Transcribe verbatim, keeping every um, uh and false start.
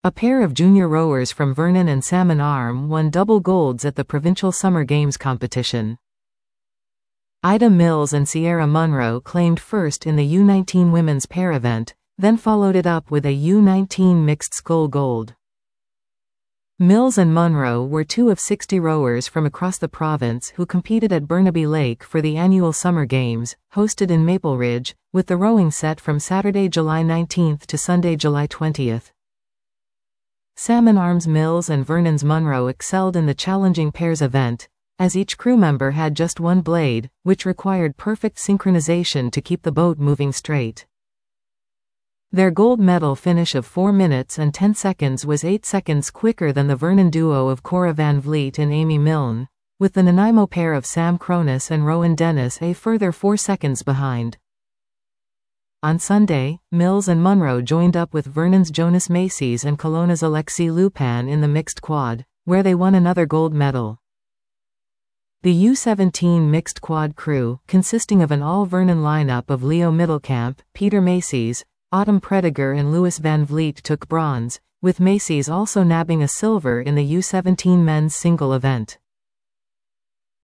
A pair of junior rowers from Vernon and Salmon Arm won double golds at the Provincial Summer Games competition. Ida Mills and Sierra Munro claimed first in the U nineteen women's pair event, then followed it up with a U nineteen mixed scull gold. Mills and Munro were two of sixty rowers from across the province who competed at Burnaby Lake for the annual Summer Games, hosted in Maple Ridge, with the rowing set from Saturday, July nineteenth to Sunday, July twentieth. Salmon Arms Mills and Vernon's Munro excelled in the challenging pairs event, as each crew member had just one blade, which required perfect synchronization to keep the boat moving straight. Their gold medal finish of four minutes and ten seconds was eight seconds quicker than the Vernon duo of Cora Van Vliet and Amy Milne, with the Nanaimo pair of Sam Cronus and Rowan Dennis a further four seconds behind. On Sunday, Mills and Munro joined up with Vernon's Jonas Macy's and Kelowna's Alexis Lupin in the mixed quad, where they won another gold medal. The U seventeen mixed quad crew, consisting of an all-Vernon lineup of Leo Middlecamp, Peter Macy's, Autumn Prediger and Louis Van Vliet took bronze, with Macy's also nabbing a silver in the U seventeen men's single event.